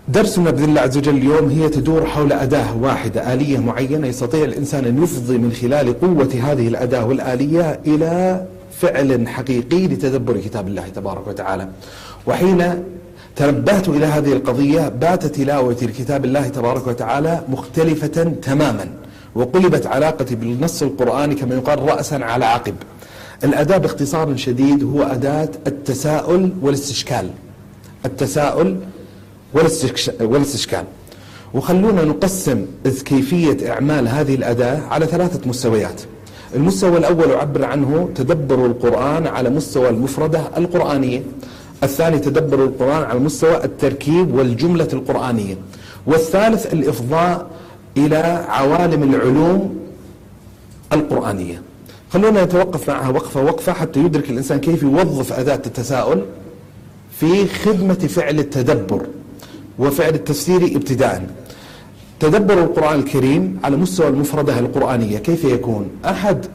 درسنا بإذن الله عز وجل اليوم هي تدور حول أداة واحدة، آلية معينة يستطيع الإنسان أن يفضي من خلال قوة هذه الأداة والآلية إلى فعل حقيقي لتدبر كتاب الله تبارك وتعالى. وحين تنبهت إلى هذه القضية بات تلاوتي لكتاب الله تبارك وتعالى مختلفة تماما، وقلبت علاقتي بالنص القرآني كما يقال رأسا على عقب. الأداة باختصار شديد هو أداة التساؤل والاستشكال، التساؤل والاستشكال. وخلونا نقسم كيفية إعمال هذه الأداة على 3 مستويات. المستوى الأول أعبر عنه تدبر القرآن على مستوى المفردة القرآنية، الثاني تدبر القرآن على مستوى التركيب والجملة القرآنية، والثالث الإفضاء إلى عوالم العلوم القرآنية. خلونا نتوقف معها وقفة حتى يدرك الإنسان كيف يوظف أداة التساؤل في خدمة فعل التدبر وفعل التفسير ابتداء. تدبر القرآن الكريم على مستوى المفردة القرآنية كيف يكون؟ أحد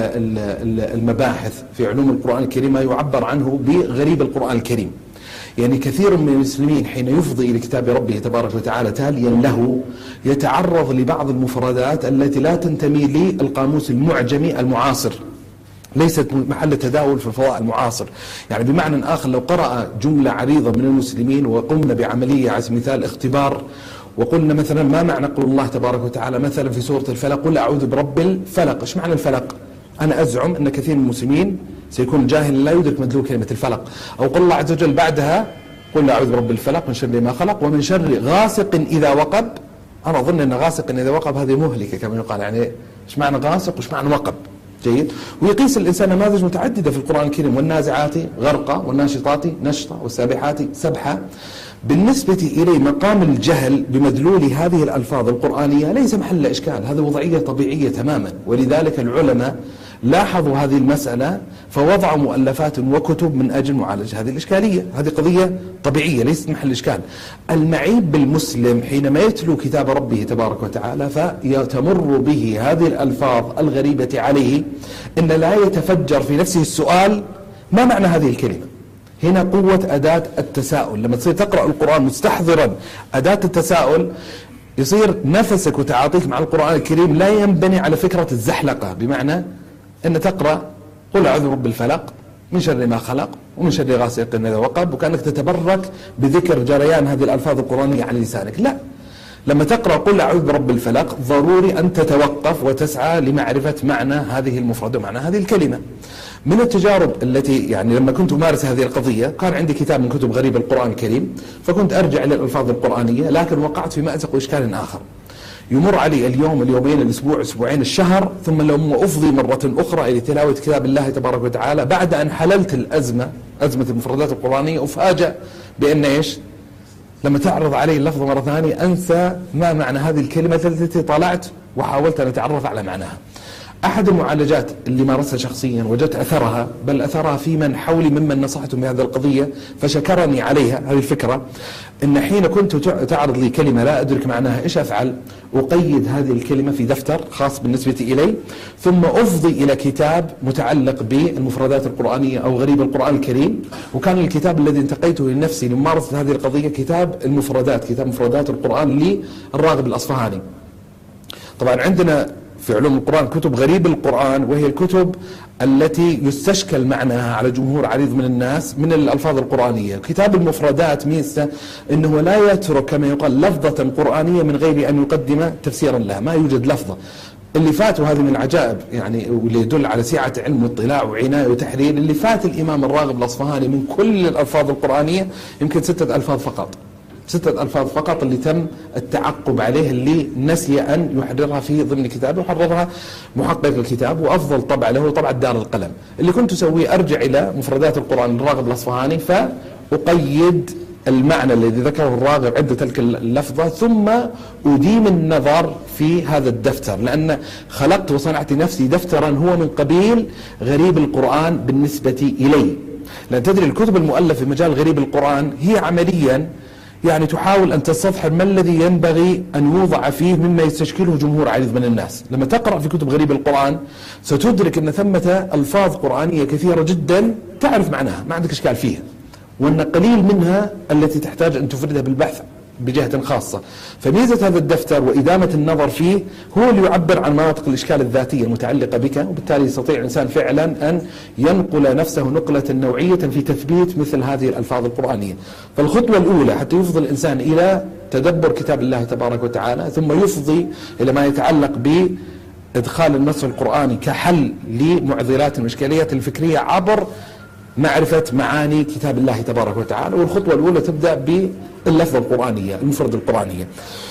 المباحث في علوم القرآن الكريم ما يعبر عنه بغريب القرآن الكريم. يعني كثير من المسلمين حين يفضي إلى كتاب ربه تبارك وتعالى تاليا له يتعرض لبعض المفردات التي لا تنتمي للقاموس المعجمي المعاصر، ليست محل تداول في الفضاء المعاصر. يعني بمعنى آخر لو قرأ جملة عريضة من المسلمين وقمنا بعملية على سبيل المثال اختبار وقلنا مثلا ما معنى قول الله تبارك وتعالى مثلا في سورة الفلق قل أعوذ برب الفلق، إيش معنى الفلق؟ أنا أزعم أن كثير من المسلمين سيكون جاهل لا يدرك مدلول كلمة الفلق. أو قل الله عز وجل بعدها قل أعوذ برب الفلق من شر ما خلق ومن شر غاسق إذا وقب. أنا أظن أن غاسق إذا وقب هذه مهلكة كما يقال، يعني إيش معنى غاسق وإيش معنى وقب؟ جيد. ويقيس الإنسان نماذج متعددة في القرآن الكريم، والنازعات غرقا والناشطات نشطا والسابحات سبحا. بالنسبة إلي مقام الجهل بمدلول هذه الألفاظ القرآنية ليس محل إشكال، هذا وضعية طبيعية تماما. ولذلك العلماء لاحظوا هذه المسألة فوضعوا مؤلفات وكتب من أجل معالجة هذه الإشكالية. هذه قضية طبيعية ليست محل إشكال. المعيب بالمسلم حينما يتلو كتاب ربه تبارك وتعالى فيتمر به هذه الألفاظ الغريبة عليه إن لا يتفجر في نفسه السؤال ما معنى هذه الكلمة. هنا قوة أداة التساؤل. لما تصير تقرأ القرآن مستحضرا أداة التساؤل يصير نفسك وتعاطيك مع القرآن الكريم لا ينبني على فكرة الزحلقة، بمعنى أن تقرأ قل أعوذ برب الفلق من شر ما خلق ومن شر غاسق إذا وقب وكأنك تتبرك بذكر جريان هذه الألفاظ القرآنية على لسانك. لا، لما تقرأ قل أعوذ برب الفلق ضروري أن تتوقف وتسعى لمعرفة معنى هذه المفردة ومعنى هذه الكلمة. من التجارب التي يعني لما كنت أمارس هذه القضية كان عندي كتاب من كتب غريب القرآن الكريم، فكنت أرجع إلى الألفاظ القرآنية، لكن وقعت في مأزق وإشكال آخر. يمر علي اليوم اليومين الأسبوع أسبوعين الشهر ثم لما أفضي مرة أخرى إلى تلاوة كتاب الله تبارك وتعالى بعد أن حللت أزمة المفردات القرآنية أفاجأ بأن إيش؟ لما تعرض علي اللفظ مرة ثانية أنسى ما معنى هذه الكلمة التي طلعت وحاولت أن أتعرف على معناها. أحد المعالجات اللي مارسها شخصيا وجدت أثرها، بل أثرها في من حولي ممن نصحتهم بهذه القضية فشكرني عليها، هذه الفكرة إن حين كنت تعرض لي كلمة لا أدرك معناها إيش أفعل؟ أقيد هذه الكلمة في دفتر خاص بالنسبة إلي ثم أفضي إلى كتاب متعلق بالمفردات القرآنية أو غريب القرآن الكريم. وكان الكتاب الذي انتقيته لنفسي لممارسة هذه القضية كتاب المفردات، كتاب مفردات القرآن للراغب الأصفهاني. طبعا عندنا في علوم القرآن كتب غريب القرآن وهي الكتب التي يستشكل معناها على جمهور عريض من الناس من الألفاظ القرآنية. كتاب المفردات ميزته أنه لا يترك كما يقال لفظة قرآنية من غير أن يقدم تفسيرا لها، ما يوجد لفظة. اللي فات وهذه من العجائب يعني واللي يدل على سعة علم واطلاع وعناية وتحرير، اللي فات الإمام الراغب الأصفهاني من كل الألفاظ القرآنية يمكن 6 ألفاظ فقط، 6 ألفاظ فقط اللي تم التعقب عليه، اللي نسي أن يحررها في ضمن كتابه وحررها محقق الكتاب وأفضل طبع له طبع دار القلم. اللي كنت أسويه أرجع إلى مفردات القرآن الراغب الأصفهاني فأقيد المعنى الذي ذكره الراغب عند تلك اللفظة ثم أديم النظر في هذا الدفتر، لأن خلقت وصنعت لنفسي دفترا هو من قبيل غريب القرآن بالنسبة إلي. لأن تدري الكتب المؤلفة في مجال غريب القرآن هي عمليا يعني تحاول أن تستظهر ما الذي ينبغي أن يوضع فيه مما يستشكله جمهور عريض من الناس. لما تقرأ في كتب غريب القرآن ستدرك أن ثمة ألفاظ قرآنية كثيرة جدا تعرف معناها ما عندك إشكال فيها، وأن قليل منها التي تحتاج أن تفردها بالبحث بجهة خاصة. فميزة هذا الدفتر وإدامة النظر فيه هو اللي يعبر عن مناطق الإشكال الذاتية المتعلقة بك، وبالتالي يستطيع الإنسان فعلا أن ينقل نفسه نقلة نوعية في تثبيت مثل هذه الألفاظ القرآنية. فالخطوة الأولى حتى يفضي الإنسان إلى تدبر كتاب الله تبارك وتعالى، ثم يفضي إلى ما يتعلق بإدخال النص القرآني كحل لمعضلات الإشكاليات الفكرية عبر معرفة معاني كتاب الله تبارك وتعالى. والخطوة الأولى تبدأ باللفظة القرآنية، المفرد القرآنية.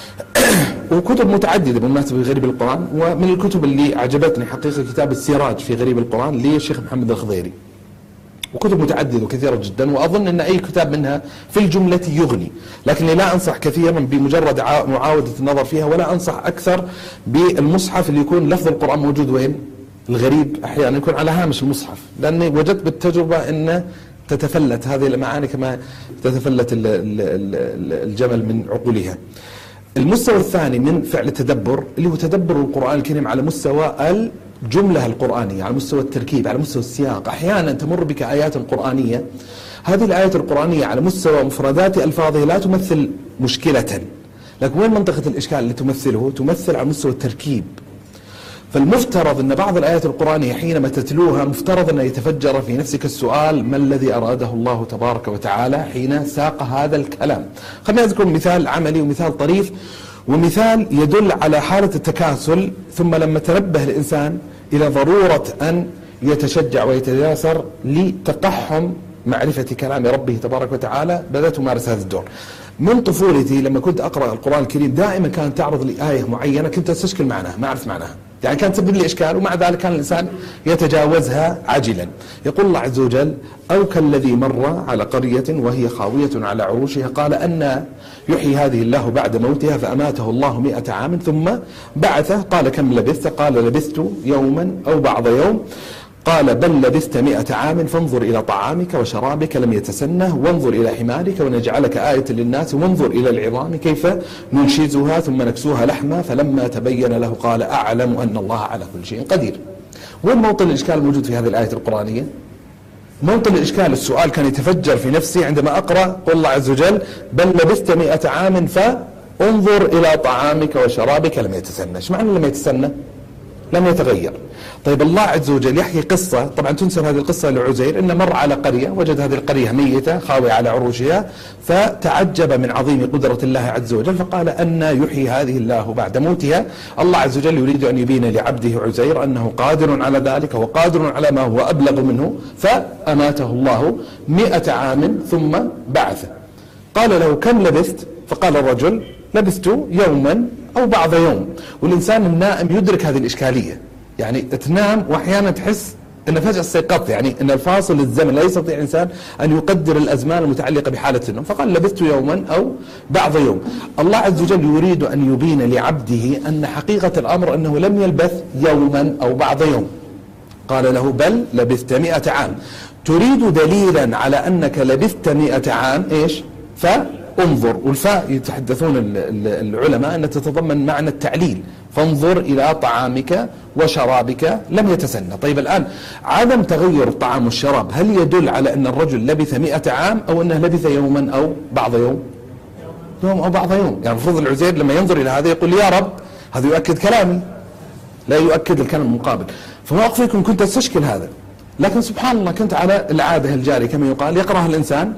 وكتب متعددة بالمناسبة في غريب القرآن، ومن الكتب اللي عجبتني حقيقة كتاب السراج في غريب القرآن للشيخ محمد الخضيري، وكتب متعددة وكثيرة جدا، وأظن أن أي كتاب منها في الجملة يغني، لكني لا أنصح كثيرا بمجرد معاودة النظر فيها، ولا أنصح أكثر بالمصحف اللي يكون لفظ القرآن موجود وين؟ الغريب أحيانا يكون على هامش المصحف، لأني وجدت بالتجربة أن تتفلت هذه المعاني كما تتفلت الجمل من عقولها. المستوى الثاني من فعل التدبر اللي هو تدبر القرآن الكريم على مستوى الجملة القرآنية، على مستوى التركيب، على مستوى السياق. أحيانا تمر بك آيات قرآنية، هذه الآيات القرآنية على مستوى مفردات ألفاظها لا تمثل مشكلة، لكن وين منطقة الإشكال اللي تمثله؟ تمثل على مستوى التركيب. فالمفترض أن بعض الآيات القرآنية حينما تتلوها مفترض أن يتفجر في نفسك السؤال: ما الذي أراده الله تبارك وتعالى حين ساق هذا الكلام؟ خلينا أذكر مثال عملي ومثال طريف ومثال يدل على حالة التكاسل، ثم لما تنبه الإنسان إلى ضرورة أن يتشجع ويتياسر لتقحم معرفة كلام ربه تبارك وتعالى بدأت أمارس هذا الدور. من طفولتي لما كنت أقرأ القرآن الكريم دائما كانت تعرض لي آية معينة كنت أستشكل معناها، ما أعرف معناها، يعني كانت تسبب لي إشكال، ومع ذلك كان الإنسان يتجاوزها عاجلا. يقول الله عز وجل: أو كالذي مر على قرية وهي خاوية على عروشها قال أن يحيي هذه الله بعد موتها فأماته الله 100 عام ثم بعثه قال كم لبثت؟ قال لبثت يوما أو بعض يوم. قال بل لبثت 100 عام فانظر إلى طعامك وشرابك لم يتسنه وانظر إلى حمارك ونجعلك آية للناس وانظر إلى العظام كيف ننشزها ثم نكسوها لحما فلما تبين له قال أعلم أن الله على كل شيء قدير. وين موطن الإشكال الموجود في هذه الآية القرآنية؟ موطن الإشكال، السؤال كان يتفجر في نفسي عندما أقرأ قول الله عز وجل: بل لبثت 100 عام فانظر إلى طعامك وشرابك لم يتسنى. ايش معنى لم يتسنى؟ لم يتغير. طيب الله عز وجل يحكي قصة، طبعا تنسب هذه القصة لعزير، إنه مر على قرية وجد هذه القرية ميتة خاوية على عروشها، فتعجب من عظيم قدرة الله عز وجل فقال أن يحيي هذه الله بعد موتها. الله عز وجل يريد أن يبين لعبده عزير أنه قادر على ذلك وقادر على ما هو أبلغ منه، فأماته الله 100 عام ثم بعثه. قال له كم لبثت؟ فقال الرجل لبثت يوما أو بعض يوم. والإنسان النائم يدرك هذه الإشكالية، يعني تنام وأحيانا تحس أن فجأة استيقظت، يعني أن الفاصل الزمن لا يستطيع الإنسان أن يقدر الأزمان المتعلقة بحالة النوم، فقال لبثت يوما أو بعض يوم. الله عز وجل يريد أن يبين لعبده أن حقيقة الأمر أنه لم يلبث يوما أو بعض يوم، قال له بل لبثت 100 عام. تريد دليلا على أنك لبثت 100 عام إيش؟ فانظر. والفاء يتحدثون العلماء أن تتضمن معنى التعليل، فانظر إلى طعامك وشرابك لم يتسنى. طيب الآن عدم تغير الطعام والشراب هل يدل على أن الرجل لبث 100 عام أو أنه لبث يوما أو بعض يوم؟ يوم أو بعض يوم. يعني المفروض العزير لما ينظر إلى هذا يقول يا رب هذا يؤكد كلامي، لا يؤكد الكلام المقابل. فما أخفيكم كنت أستشكل هذا، لكن سبحان الله كنت على العادة الجاري كما يقال، يقرأها الإنسان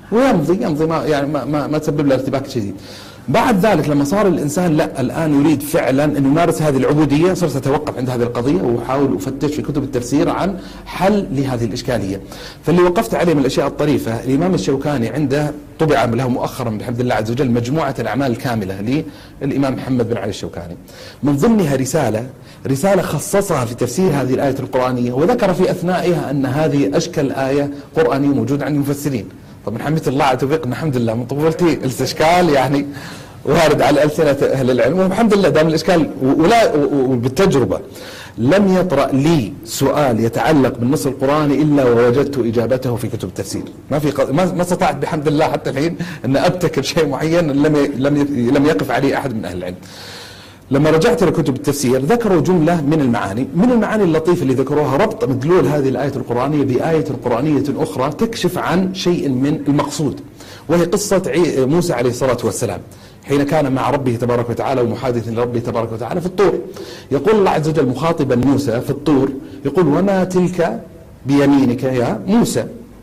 ويمضي ما يعني ما تسبب له ارتباك شديد. بعد ذلك لما صار الإنسان لا الآن يريد فعلا أن يمارس هذه العبودية، صرت أتوقف عند هذه القضية وأحاول أفتش في كتب التفسير عن حل لهذه الإشكالية. فاللي وقفت عليه من الأشياء الطريفة الإمام الشوكاني عنده طبع له مؤخرا بحمد الله عز وجل مجموعة الأعمال الكاملة للإمام محمد بن علي الشوكاني، من ضمنها رسالة خصصها في تفسير هذه الآية القرآنية، وذكر في أثنائها أن هذه أشكل آية قرآنية موجودة عند المفسرين. طبعا حمد الله على توفيقنا الحمد لله من طفولتي الاستشكال يعني وارد على ألسنة أهل العلم، والحمد لله دام الإشكال وبالتجربة لم يطرأ لي سؤال يتعلق بالنص القرآني إلا ووجدت إجابته في كتب التفسير. ما استطعت بحمد الله حتى الحين أن أبتكر شيء معين لم يقف عليه أحد من أهل العلم. لما رجعت لكتب التفسير ذكروا جملة من المعاني اللطيفة اللي ذكروها، ربط مدلول هذه الآية القرآنية بآية قرآنية أخرى تكشف عن شيء من المقصود. وهي قصة موسى عليه الصلاة والسلام حين كان مع ربه تبارك وتعالى ومحادث لربه تبارك وتعالى في الطور. يقول الله عز وجل مخاطبا موسى في الطور، يقول وما تلك بيمينك يا موسى.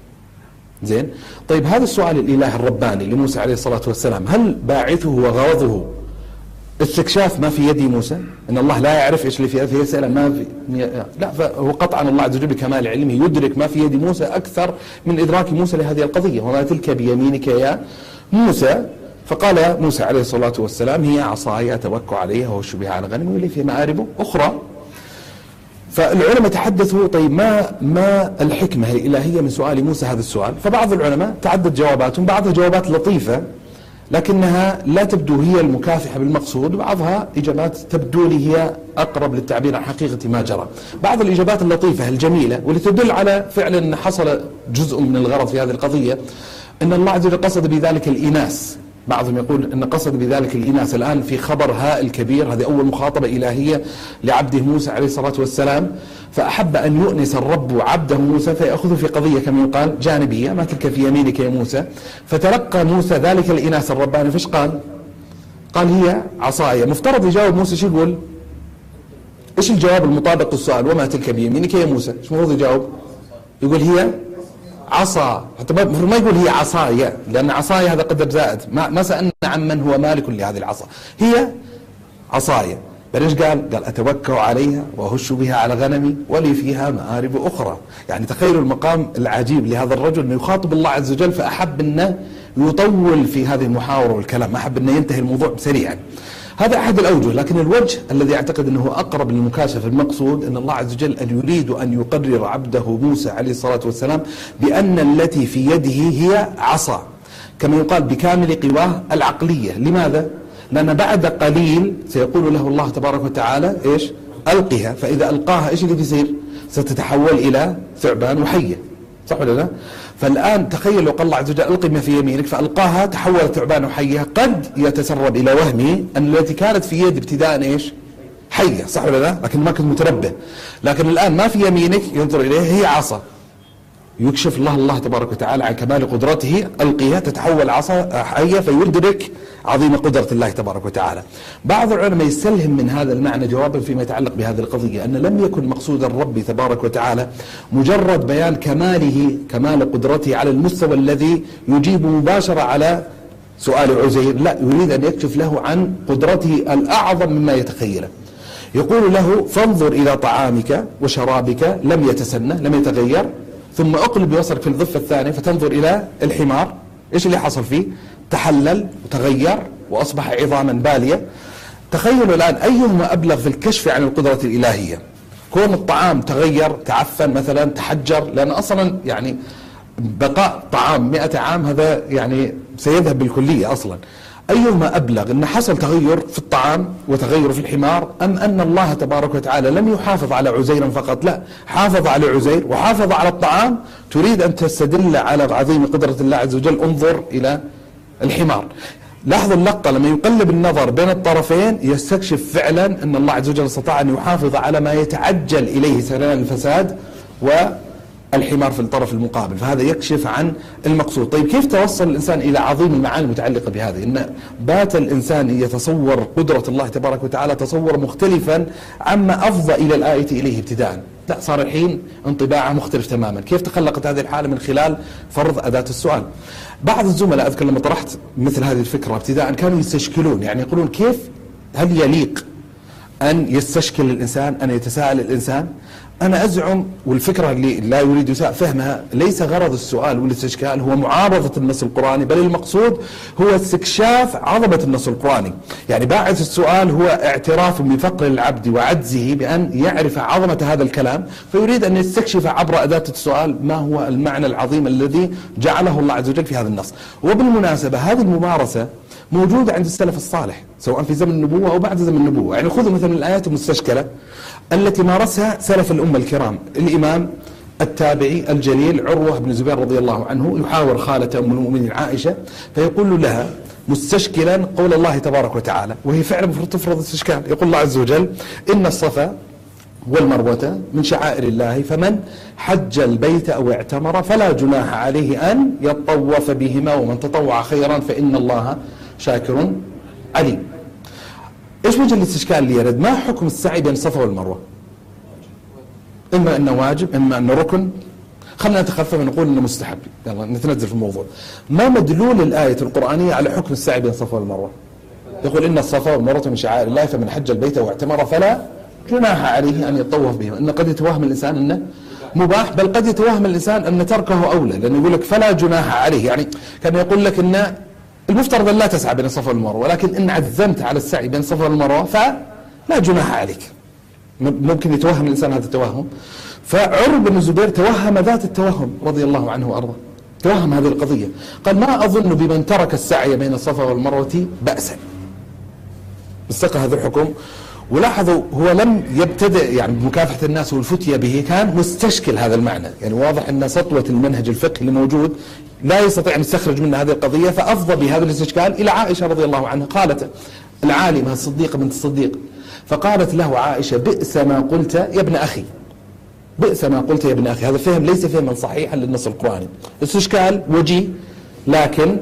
زين، طيب هذا السؤال الإله الرباني لموسى عليه الصلاة والسلام، هل باعثه وغرضه استكشاف ما في يد موسى؟ ان الله لا يعرف ايش اللي في يده فيسأل ما في، لا، فهو قطعا الله عز وجل بكمال علمه يدرك ما في يد موسى اكثر من ادراك موسى لهذه القضيه. وما تلك بيمينك يا موسى؟ فقال موسى عليه الصلاه والسلام هي عصاي اتوكل عليها واهش بها على غنمي ولي في مآرب اخرى. فالعلماء تحدثوا طيب ما الحكمه الالهيه من سؤال موسى هذا السؤال؟ فبعض العلماء تعدد جواباتهم، بعضها جوابات لطيفه لكنها لا تبدو هي المكافحة بالمقصود، وبعضها إجابات تبدو لي هي أقرب للتعبير عن حقيقة ما جرى. بعض الإجابات اللطيفة الجميلة واللي تدل على فعلا أن حصل جزء من الغرض في هذه القضية أن الله عز وجل قصد بذلك الإناث. بعضهم يقول أن قصد بذلك الإناث. الآن في خبر هائل كبير، هذه أول مخاطبة إلهية لعبده موسى عليه الصلاة والسلام، فأحب أن يؤنس الرب عبده موسى فيأخذه في قضية كما يقال جانبية، ما تلك في يمينك يا موسى. فتلقى موسى ذلك الإناث الرباني، فايش قال؟ قال هي عصاي. مفترض يجاوب موسى شو يقول؟ ايش الجواب المطابق للسؤال وما تلك بيمينك يا موسى؟ ايش المفروض يجاوب؟ يقول هي عصا، حتى ما يقول هي عصاي، لأن عصاي هذا قدر زائد، ما سألنا عن من هو مالك لهذه العصا، هي عصاي. بل ايش قال؟ قال اتوكل عليها واهش بها على غنمي ولي فيها مآرب اخرى. يعني تخيلوا المقام العجيب لهذا الرجل انه يخاطب الله عز وجل، فاحب انه يطول في هذه المحاورة والكلام، ما احب انه ينتهي الموضوع سريعا. هذا احد الاوجه، لكن الوجه الذي اعتقد انه اقرب للمكاشفه المقصود ان الله عز وجل ان يريد ان يقرر عبده موسى عليه الصلاه والسلام بان التي في يده هي عصا، كما يقال بكامل قواه العقليه. لماذا؟ لان بعد قليل سيقول له الله تبارك وتعالى ايش؟ القها، فاذا القاها ايش اللي بيصير؟ ستتحول الى ثعبان وحيه، صح ولا لا؟ فالآن تخيل لو قال الله عز وجل ألقي ما في يمينك فألقاها تحولت ثعبان حية، قد يتسرب إلى وهمه أن التي كانت في يد ابتداء إيش؟ حية، صح ولا لا؟ لكن ما كنت متنبه. لكن الآن ما في يمينك ينظر إليه هي عصا، يكشف الله تبارك وتعالى عن كمال قدرته، ألقيها تتحول عصا حية فيدرك عظيم قدرة الله تبارك وتعالى. بعض العلماء يستلهم من هذا المعنى جوابا فيما يتعلق بهذه القضية أن لم يكن مقصود الرب تبارك وتعالى مجرد بيان كمال قدرته على المستوى الذي يجيب مباشرة على سؤال عزير، لا، يريد أن يكشف له عن قدرته الأعظم مما يتخيله. يقول له فانظر إلى طعامك وشرابك لم يتسنى، لم يتغير، ثم اقلب ببصرك في الضفة الثانية فتنظر إلى الحمار، إيش اللي حصل فيه؟ تحلل وتغير وأصبح عظاما بالية. تخيلوا الآن أيهما أبلغ في الكشف عن القدرة الإلهية؟ كون الطعام تغير، تعفن مثلا، تحجر، لأن أصلا يعني بقاء طعام 100 عام هذا يعني سيذهب بالكلية أصلا. أيهما أبلغ، أن حصل تغير في الطعام وتغير في الحمار، أم أن الله تبارك وتعالى لم يحافظ على عزير فقط، لا، حافظ على عزير وحافظ على الطعام؟ تريد أن تستدل على عظيم قدرة الله عز وجل، انظر إلى الحمار. لاحظوا اللقطة لما يقلب النظر بين الطرفين يستكشف فعلا أن الله عز وجل استطاع أن يحافظ على ما يتعجل إليه سريان الفساد والحمار في الطرف المقابل، فهذا يكشف عن المقصود. طيب كيف توصل الإنسان إلى عظيم المعاني المتعلقة بهذه؟ إن بات الإنسان يتصور قدرة الله تبارك وتعالى تصور مختلفا عما أفضى إلى الآية إليه ابتداء، لا، صار الحين انطباعه مختلف تماما. كيف تخلقت هذه الحالة؟ من خلال فرض أداة السؤال. بعض الزملاء أذكر لما طرحت مثل هذه الفكرة ابتداء كانوا يستشكلون، يعني يقولون كيف، هل يليق أن يستشكل الإنسان، أن يتساءل الإنسان؟ أنا أزعم، والفكرة اللي لا يريد يساء فهمها، ليس غرض السؤال والاستشكال هو معارضة النص القرآني، بل المقصود هو استكشاف عظمة النص القرآني. يعني باعث السؤال هو اعتراف بفقر العبد وعجزه بأن يعرف عظمة هذا الكلام، فيريد أن يستكشف عبر أداة السؤال ما هو المعنى العظيم الذي جعله الله عز وجل في هذا النص. وبالمناسبة هذه الممارسة موجودة عند السلف الصالح سواء في زمن النبوة أو بعد زمن النبوة. يعني خذوا مثلا الآيات المستشكلة التي مارسها سلف الأمة الكرام. الإمام التابعي الجليل عروة بن الزبير رضي الله عنه يحاور خالة أم المؤمنين عائشة، فيقول لها مستشكلا قول الله تبارك وتعالى، وهي فعلا المفروض تفرض استشكال. يقول الله عز وجل إن الصفا والمروة من شعائر الله فمن حج البيت أو اعتمر فلا جناح عليه أن يطوف بهما ومن تطوع خيرا فإن الله شاكر عليم. إيش وجه الاستشكال اللي يرد؟ ما حكم السعي بين الصفا والمروة؟ إما أنه واجب إما أنه ركن. خلنا نتخفف ونقول أنه مستحب. يلا نتنزل في الموضوع. ما مدلول الآية القرآنية على حكم السعي بين الصفا والمروة؟ يقول إن الصفا والمروة من شعائر الله فمن حج البيت واعتمر فلا جناح عليه أن يطوف بهما. إن قد يتوهم الإنسان أنه مباح، بل قد يتوهم الإنسان أن تركه أولى، لأنه يقول لك فلا جناح عليه، يعني كان يقول لك أن المفترض أن لا تسعى بين الصفا والمروة، ولكن إن عزمت على السعي بين الصفا والمروة فلا جناح عليك. ممكن يتوهم الإنسان هذا التوهم. فعروة بن الزبير توهم ذات التوهم رضي الله عنه وأرضاه، توهم هذه القضية، قال ما أظن بمن ترك السعي بين الصفا والمروة بأسا. استقى هذا الحكم. ولاحظوا هو لم يبتدئ يعني بمكافحة الناس والفتية به، كان مستشكل هذا المعنى، يعني واضح أن سطوة المنهج الفقهي اللي موجود لا يستطيع أن يستخرج منها هذه القضية، فأفضى بهذا الاستشكال إلى عائشة رضي الله عنها. قالت العالمة الصديقة بنت الصديق، فقالت له عائشة بئس ما قلت يا ابن أخي، بئس ما قلت يا ابن أخي. هذا فهم ليس فهما صحيحا للنص القرآني. الاستشكال وجيه لكن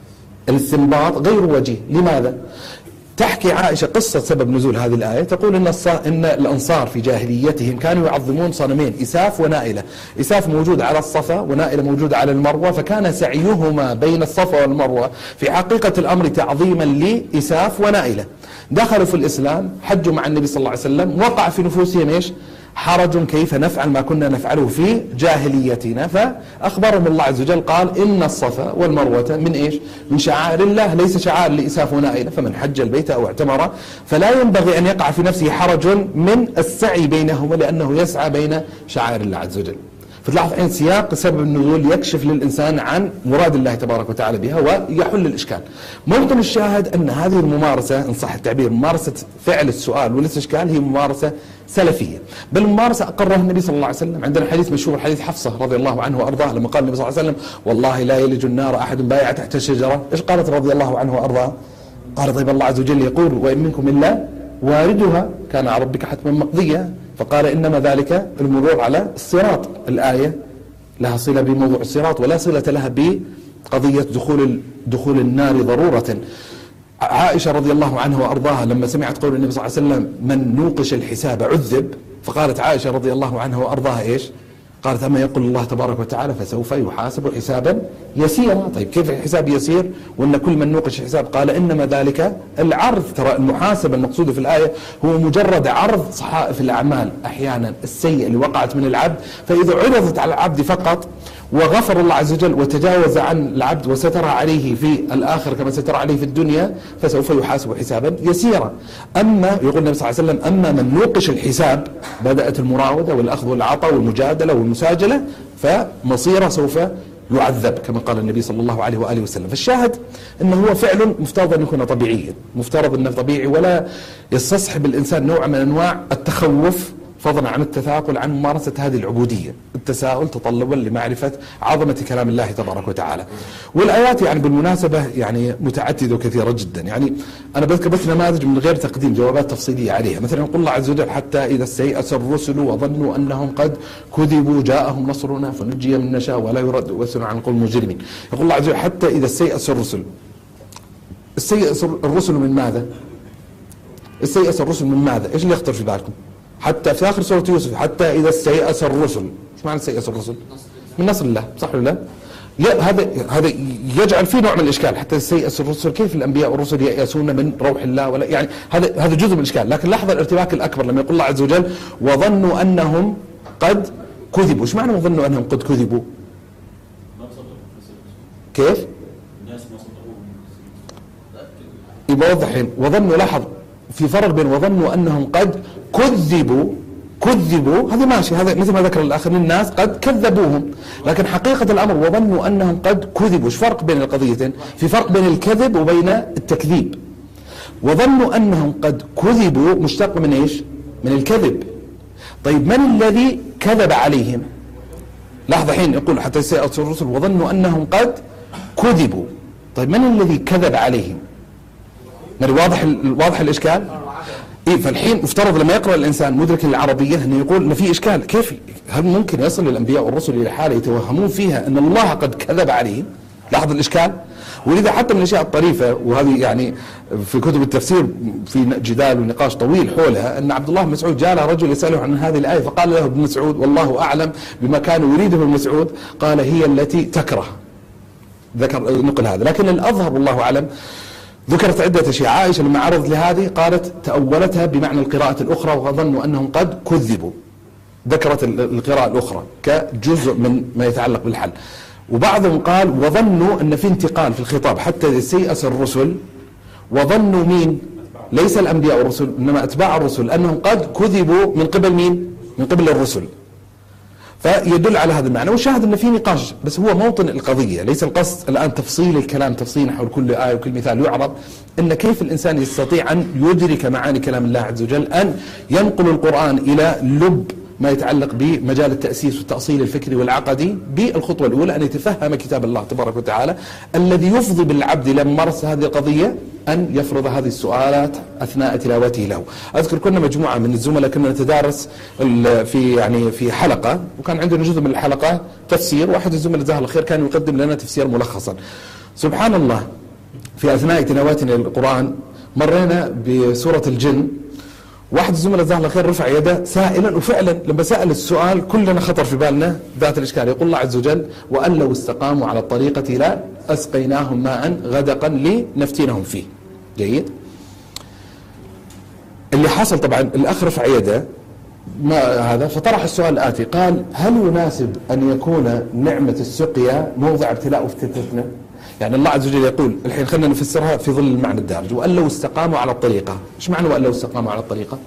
الاستنباط غير وجيه. لماذا؟ تحكي عائشة قصة سبب نزول هذه الآية، تقول إن الأنصار في جاهليتهم كانوا يعظمون صنمين، إساف ونائلة. إساف موجود على الصفا ونائلة موجود على المروة، فكان سعيهما بين الصفا والمروة في حقيقة الأمر تعظيما لإساف ونائلة. دخلوا في الإسلام، حجوا مع النبي صلى الله عليه وسلم، وقع في نفوسهم إيش؟ حرج كيف نفعل ما كنا نفعله في جاهليتنا، فأخبرهم الله عز وجل قال إن الصفا والمروة من إيش؟ من شعائر الله، ليس شعائر لإساف ونائلة، فمن حج البيت أو اعتمر فلا ينبغي أن يقع في نفسه حرج من السعي بينهما، لأنه يسعى بين شعائر الله عز وجل. فتلاحظ حين سياق سبب النزول يكشف للإنسان عن مراد الله تبارك وتعالى بها ويحل الإشكال. موطن الشاهد أن هذه الممارسة إن صح التعبير، ممارسة فعل السؤال والاستشكال، هي ممارسة سلفية، بل ممارسة أقرها النبي صلى الله عليه وسلم. عندنا حديث مشهور، حديث حفصة رضي الله عنه وأرضاه، لما قال النبي صلى الله عليه وسلم والله لا يلج النار أحد بايع تحت الشجرة. إيش قالت رضي الله عنه وأرضاه؟ قال طيب الله عز وجل يقول وإن منكم إلا واردها كان على ربك حتما مقضيا، فقال إنما ذلك المرور على الصراط. الآية لها صلة بموضوع الصراط ولا صلة لها بقضية دخول النار ضرورة. عائشة رضي الله عنها وأرضاها لما سمعت قول النبي صلى الله عليه وسلم من نوقش الحساب عذب، فقالت عائشة رضي الله عنها وأرضاها إيش؟ قالت أما يقول الله تبارك وتعالى فسوف يحاسب حسابا يسيرا. طيب كيف الحساب يسير وأن كل من نوقش الحساب؟ قال إنما ذلك العرض. ترى المحاسبة المقصودة في الآية هو مجرد عرض صحائف الأعمال أحيانا السيئة اللي وقعت من العبد، فإذا عرضت على العبد فقط وغفر الله عز وجل وتجاوز عن العبد وستر عليه في الآخر كما ستر عليه في الدنيا فسوف يحاسب حسابا يسيرا. أما يقول النبي صلى الله عليه وسلم أما من نوقش الحساب، بدأت المراودة والأخذ والعطاء والمجادلة والمساجلة، فمصيره سوف يعذب كما قال النبي صلى الله عليه وآله وسلم. فالشاهد أنه هو فعل مفترض أن يكون طبيعيا، مفترض أنه طبيعي ولا يستصحب الإنسان نوع من أنواع التخوف فضلا عن التثاقل عن ممارسة هذه العبودية، التساؤل تطلبا لمعرفة عظمة كلام الله تبارك وتعالى. والآيات يعني بالمناسبة يعني متعددة وكثيرة جدا. يعني أنا بذكر بس نماذج من غير تقديم جوابات تفصيلية عليها. مثلا يقول الله عز وجل حتى إذا استيأس الرسل وظنوا أنهم قد كذبوا جاءهم نصرنا فنجي من نشاء ولا يرد وثن عن القوم المجرمين. يقول الله عز وجل حتى إذا استيأس الرسل. استيأس الرسل من ماذا؟ استيأس الرسل من ماذا؟ إيش اللي يخطر في بالكم؟ حتى في آخر سورة يوسف حتى إذا استيأس الرسل. ايش معنى استيأس الرسل؟ من نصر الله، صح ولا لا؟ هذا يجعل فيه نوع من الإشكال. حتى استيأس الرسل، كيف الأنبياء والرسل ييأسون من روح الله؟ ولا يعني هذا جزء من الإشكال. لكن لاحظ الارتباك الأكبر لما يقول الله عز وجل وظنوا أنهم قد كذبوا. ايش معنى وظنوا أنهم قد كذبوا؟ كيف؟ يبقى وضحين وظنوا. لاحظ في فرق بين وظنوا أنهم قد كذبوا هذا ماشي، هذا مثل ما ذكر الآخر الناس قد كذبوهم، لكن حقيقة الأمر وظنوا أنهم قد كذبوا. ايش فرق بين القضيتين؟ في فرق بين الكذب وبين التكذيب. وظنوا أنهم قد كذبوا مشتق من ايش؟ من الكذب. طيب من الذي كذب عليهم؟ لاحظ حين يقول حتى سيأتي الرسل وظنوا أنهم قد كذبوا. طيب من الذي كذب عليهم؟ واضح الإشكال؟ إيه، فالحين مفترض لما يقرأ الإنسان مدرك العربية أنه يقول أن في إشكال، كيف هل ممكن يصل الأنبياء والرسل إلى حالة يتوهمون فيها أن الله قد كذب عليهم؟ لاحظ الإشكال. ولذا حتى من الأشياء الطريفة، وهذه يعني في كتب التفسير في جدال ونقاش طويل حولها، أن عبد الله بن مسعود جاء له رجل يسأله عن هذه الآية فقال له ابن مسعود والله أعلم بما كان يريده ابن مسعود، قال هي التي تكره، ذكر نقل هذا. لكن الأظهر والله أعلم ذكرت عدة أشياء. عائشة لما عرضت لهذه قالت تأولتها بمعنى القراءة الأخرى وظنوا أنهم قد كذبوا، ذكرت القراءة الأخرى كجزء من ما يتعلق بالحل. وبعضهم قال وظنوا أن في انتقال في الخطاب حتى سيأس الرسل، وظنوا مين؟ ليس الأنبياء والرسل إنما أتباع الرسل، أنهم قد كذبوا من قبل مين؟ من قبل الرسل. فيدل على هذا المعنى. والشاهد أن في نقاش، بس هو موطن القضية، ليس القصد الآن تفصيل الكلام تفصيل حول كل آية وكل مثال يعرض، إن كيف الإنسان يستطيع أن يدرك معاني كلام الله عز وجل، أن ينقل القرآن إلى لب ما يتعلق بمجال التأسيس والتأصيل الفكري والعقدي. بالخطوة الأولى أن يتفهم كتاب الله تبارك وتعالى الذي يفضي بالعبد لما مارس هذه القضية أن يفرض هذه السؤالات أثناء تلاوته له. أذكر كنا مجموعة من الزملاء كنا نتدارس في حلقة، وكان عندنا جزء من الحلقة تفسير، واحد الزملاء جزاه الله خير كان يقدم لنا تفسير ملخصا. سبحان الله في أثناء تلاوتنا للقرآن مرينا بسورة الجن، واحد الزملاء جزاه الله خير رفع يده سائلا، وفعلا لما سأل السؤال كلنا خطر في بالنا ذات الإشكال. يقول الله عز وجل وأن لو استقاموا على الطريقة لا أسقيناهم ماء غدقا لنفتنهم فيه. جيد. اللي حصل طبعا الأخ رفع يده ما هذا فطرح السؤال الآتي، قال هل يناسب أن يكون نعمة السقيا موضع ابتلاء وافتتنة؟ يعني الله عز وجل يقول الحين خلينا نفسرها في ظل المعنى الدارج، وأن لو استقاموا على الطريقة. ايش معنى وأن لو استقاموا على الطريقة؟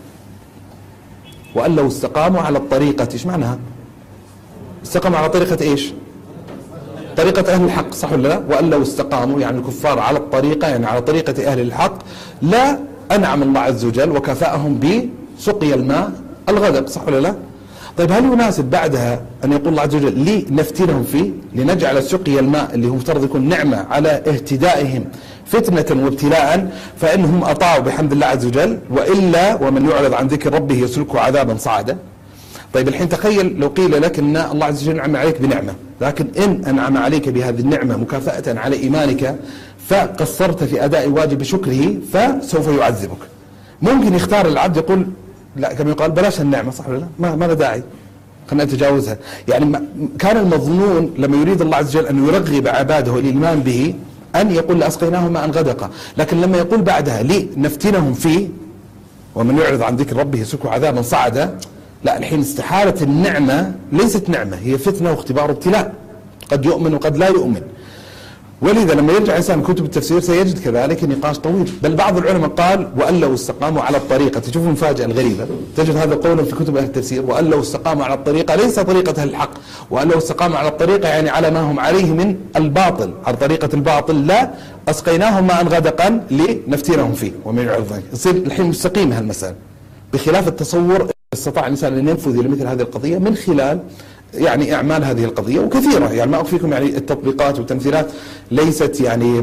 وأن لو استقاموا على الطريقة ايش معناها؟ استقاموا على طريقة ايش؟ طريقة أهل الحق، صح ولا لا؟ وأن لو استقاموا يعني الكفار على الطريقة، يعني على طريقة أهل الحق، لا أنعم الله عز وجل وكفاءهم بسقي الماء الغدق، صح ولا لا؟ طيب هل يناسب بعدها أن يقول الله عز وجل لنفتنهم فيه، لنجعل سقي الماء اللي هو مفترض يكون نعمة على اهتدائهم فتنة وابتلاء، فإنهم أطاعوا بحمد الله عز وجل، وإلا ومن يعرض عن ذكر ربه يسلكه عذابا صعدا. طيب الحين تخيل لو قيل لك أن الله عز وجل أنعم عليك بنعمة، لكن إن أنعم عليك بهذه النعمة مكافأة على إيمانك فقصرت في أداء واجب شكره فسوف يعذبك. ممكن يختار العبد يقول لا كما يقال بلاش النعمة، صح ولا لا؟ ما له داعي، خلينا نتجاوزها. يعني كان المظنون لما يريد الله عز وجل أن يرغب عباده الإيمان به أن يقول لأسقيناهم ماء غدقا، لكن لما يقول بعدها لنفتنهم فيه ومن يعرض عن ذكر ربه يسلكه عذابا صعدا، لا الحين استحالة النعمة ليست نعمة، هي فتنة واختبار وابتلاء، قد يؤمن وقد لا يؤمن. ولذا لما يرجع إنسان كتب التفسير سيجد كذلك نقاش طويل. بل بعض العلماء قال وأن لو استقاموا على الطريقة، تشوف المفاجأة الغريبة، تجد هذا قولا في كتب أهل التفسير، وأن لو استقاموا على الطريقة ليس طريقة أهل الحق، وأن لو استقاموا على الطريقة يعني على ما هم عليه من الباطل، على طريقة الباطل، لا أسقيناهم ماء غدقا لنفتنهم فيه ومن يعرض. يصير الحين مستقيمة هالمسألة، بخلاف التصور استطاع الإنسان أن ينفذ إلى مثل هذه القضية من خلال يعني إعمال هذه القضية، وكثيرة يعني ما أخفيكم يعني التطبيقات والتمثيلات ليست يعني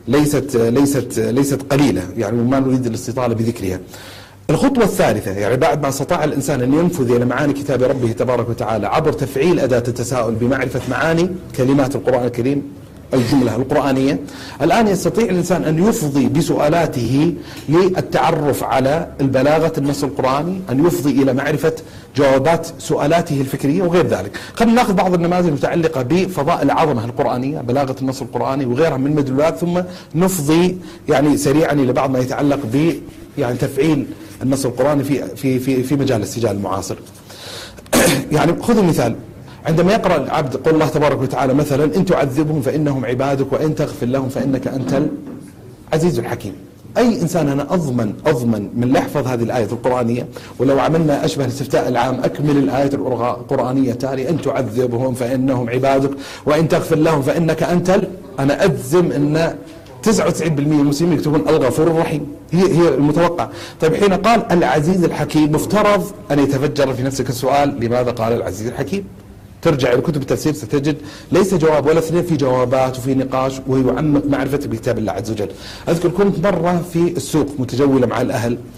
ليست قليلة، يعني ما نريد الاستطالة بذكرها. الخطوة الثالثة يعني بعد ما استطاع الإنسان أن ينفذ إلى معاني كتاب ربه تبارك وتعالى عبر تفعيل أداة التساؤل بمعرفة معاني كلمات القرآن الكريم، الجملة القرآنية، الآن يستطيع الإنسان أن يفضي بسؤالاته للتعرف على البلاغة النص القرآني، أن يفضي إلى معرفة جوابات سؤالاته الفكرية وغير ذلك. خلينا ناخذ بعض النماذج المتعلقة بفضاء العظمة القرآنية، بلاغة النص القرآني وغيرها من مدلولات، ثم نفضي يعني سريعا إلى بعض ما يتعلق ب يعني تفعيل النص القرآني في مجال السجال المعاصر. يعني خذوا مثال، عندما يقرأ العبد قول الله تبارك وتعالى مثلا إن تعذبهم فإنهم عبادك وإن تغفر لهم فإنك أنت العزيز الحكيم. أي إنسان أنا أضمن من لا يحفظ هذه الآية القرآنية، ولو عملنا أشبه الاستفتاء العام أكمل الآية القرآنية تالي إن تعذبهم فإنهم عبادك وإن تغفر لهم فإنك أنت أنا أجزم أن 99% من المسلمين يكتبون الغفور الرحيم، هي المتوقع. طيب حين قال العزيز الحكيم مفترض أن يتفجر في نفسك السؤال لماذا قال العزيز الحكيم؟ ترجع إلى كتب التفسير ستجد ليس جواب ولا اثنين، في جوابات وفي نقاش ويعمق معرفتك بكتاب الله عز وجل. أذكر كنت مرة في السوق متجولة مع الأهل،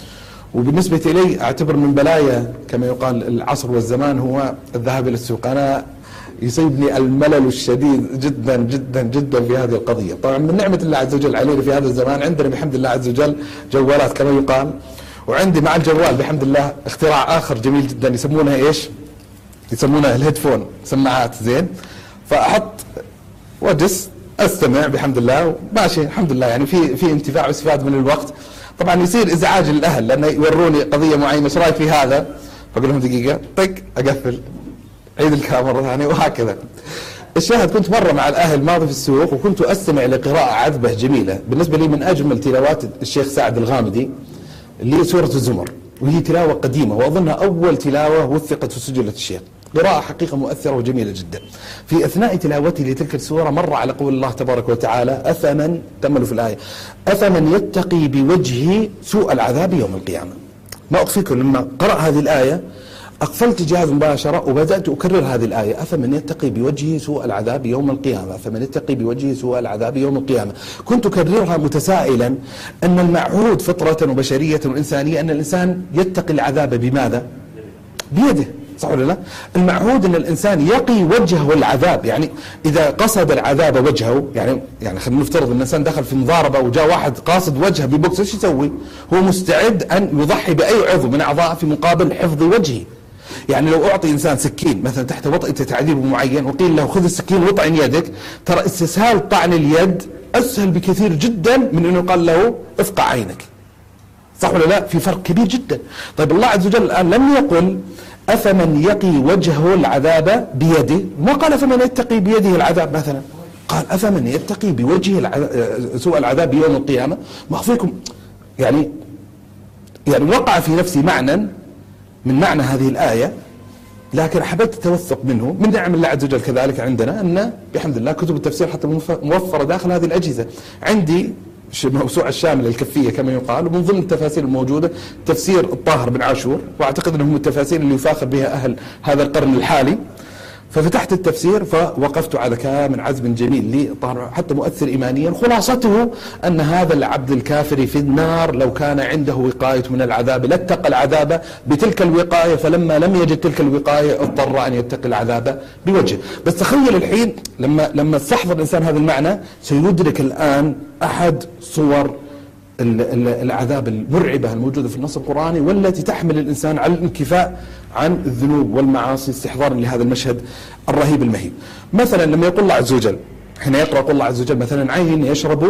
وبالنسبة إلي أعتبر من بلايا كما يقال العصر والزمان هو الذهاب إلى السوق. أنا يصيبني الملل الشديد جدا جدا جدا في هذه القضية. طبعا من نعمة الله عز وجل علينا في هذا الزمان عندنا بحمد الله عز وجل جوالات كما يقال، وعندي مع الجوال بحمد الله اختراع آخر جميل جدا يسمونها إيش؟ يسمونها الهيدفون، سماعات زين، فأحط وأجلس أستمع بحمد الله ماشي الحمد لله، يعني في انتفاع واستفادة من الوقت. طبعا يصير ازعاج للاهل لانه يوروني قضيه معينه، ايش رايك في هذا؟ فاقول لهم دقيقه، طق اقفل، عيد الكاميرا ثانيه، وهكذا. الشاهد كنت مره مع الاهل ماضي في السوق، وكنت استمع لقراءه عذبه جميله، بالنسبه لي من اجمل تلاوات الشيخ سعد الغامدي اللي هي سوره الزمر، وهي تلاوه قديمه واظنها اول تلاوه وثقت وسجلت الشيخ. قراءة حقيقة مؤثرة وجميلة جدا. في أثناء تلاوتي لتلك السورة مر على قول الله تبارك وتعالى: أفمن، تأملوا في الآية، أفمن يتقي بوجهه سوء العذاب يوم القيامة. ما أخفيكم لما قرأ هذه الآية أقفلت الجهاز مباشرة وبدأت أكرر هذه الآية: أفمن يتقي بوجهه سوء العذاب يوم القيامة، أفمن يتقي بوجهه سوء العذاب يوم القيامة. كنت أكررها متسائلا أن المعهود فطرة وبشرية وإنسانية أن الإنسان يتقي العذاب بماذا؟ بيده، صح ولا لا؟ المعهود ان الانسان يقي وجهه العذاب، يعني اذا قصد العذاب وجهه، يعني خلينا نفترض ان الانسان دخل في مضاربه وجاء واحد قاصد وجهه ببوكس، ايش يسوي؟ هو مستعد ان يضحي باي عضو من اعضائه في مقابل حفظ وجهه. يعني لو اعطي انسان سكين مثلا تحت وطئه تعذيب معين وقيل له خذ السكين واطعن يدك، ترى استسهال طعن اليد اسهل بكثير جدا من انه قال له افقع عينك. صح ولا لا؟ في فرق كبير جدا. طيب الله عز وجل الان لم يقل أفمن يقي وجهه العذاب بيده، ما قال أفمن يتقي بيده العذاب مثلا، قال أفمن يتقي بوجهه سوء العذاب يوم القيامة. ما أخفيكم يعني وقع في نفسي معنى من معنى هذه الآية، لكن حبيت التوثق منه. من نعم الله عز وجل كذلك عندنا أن بحمد الله كتب التفسير حتى موفرة داخل هذه الأجهزة. عندي موسوعة الشاملة الكفية كما يقال، ومن ضمن التفاسير الموجودة تفسير الطاهر بن عاشور، واعتقد انهم التفاسير اللي يفاخر بها اهل هذا القرن الحالي. ففتحت التفسير فوقفت على كلام من عزم جميل للطاهر حتى مؤثر ايمانيا، خلاصته ان هذا العبد الكافر في النار لو كان عنده وقاية من العذاب لاتقى العذاب بتلك الوقاية، فلما لم يجد تلك الوقاية اضطر ان يتقي العذاب بوجهه. بس تخيل الحين لما استحضر الانسان هذا المعنى سيدرك الان احد صور العذاب المرعبة الموجودة في النص القرآني والتي تحمل الإنسان على الانكفاء عن الذنوب والمعاصي استحضارا لهذا المشهد الرهيب المهيب. مثلا لما يقول الله عز وجل، حين يقرأ قول الله عز وجل مثلا: عين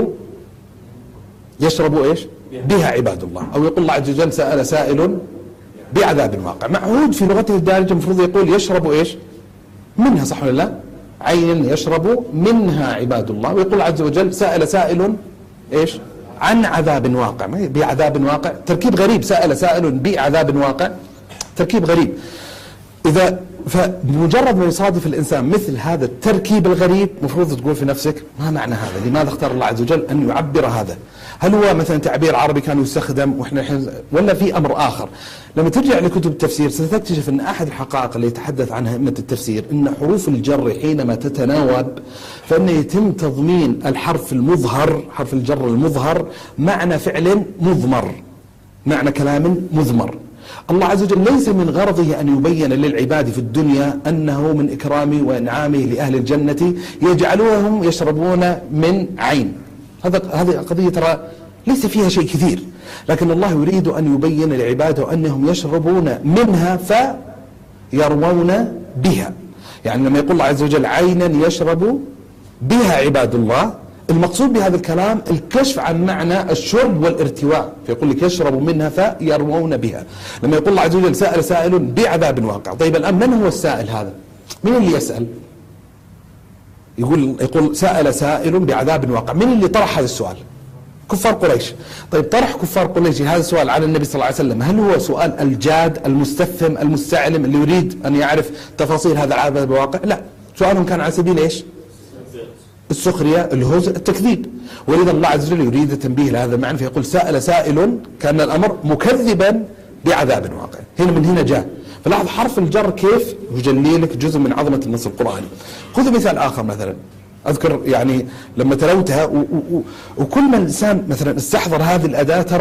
يشرب ايش؟ بها عباد الله. أو يقول الله عز وجل: سأل سائل بعذاب واقع. معهود في لغته الدارجة المفروض يقول يشرب ايش؟ منها، صح ولا لا؟ عين يشرب منها عباد الله. ويقول عز وجل: سأل سائل ايش؟ عن عذاب واقع. بعذاب واقع تركيب غريب، سأل سائل بعذاب واقع تركيب غريب. إذا فمجرد ما يصادف الإنسان مثل هذا التركيب الغريب مفروض تقول في نفسك ما معنى هذا؟ لماذا اختار الله عز وجل أن يعبر هذا؟ هل هو مثلا تعبير عربي كان يستخدم واحنا الحين، ولا في أمر آخر؟ لما ترجع لكتب التفسير ستكتشف أن أحد الحقائق اللي يتحدث عنها أئمة التفسير أن حروف الجر حينما تتناوب فإنه يتم تضمين الحرف المظهر، حرف الجر المظهر، معنى فعل مضمر، معنى كلام مضمر. الله عز وجل ليس من غرضه أن يبين للعباد في الدنيا أنه من إكرامه وإنعامه لأهل الجنة يجعلوهم يشربون من عين. هذه قضية ترى ليس فيها شيء كثير، لكن الله يريد أن يبين لعباده أنهم يشربون منها فيروون بها. يعني لما يقول الله عز وجل: عينا يشرب بها عباد الله، المقصود بهذا الكلام الكشف عن معنى الشرب والارتواء، فيقول لك يشرب منها فيروون بها. لما يقول الله عز وجل: سأل سائل بعذاب واقع. طيب الآن من هو السائل هذا؟ من اللي يسأل؟ يقول سأل سائل بعذاب واقع. من اللي طرح هذا السؤال؟ كفار قريش. طيب طرح كفار قريش هذا السؤال على النبي صلى الله عليه وسلم، هل هو سؤال الجاد المستفهم المستعلم اللي يريد أن يعرف تفاصيل هذا العذاب الواقع؟ لا، سؤالهم كان على سبيل إيش؟ السخرية، الهزء، التكذيب. ولذا الله عز وجل يريد التنبيه لهذا المعنى فيقول: سأل سائل، كان الأمر مكذبا بعذاب واقع. من هنا جاء. فلاحظ حرف الجر كيف يجلي لك جزء من عظمة النص القرآني. خذ مثال آخر، مثلا أذكر يعني لما تلوتها وكل ما الإنسان مثلا استحضر هذه الأداة ترى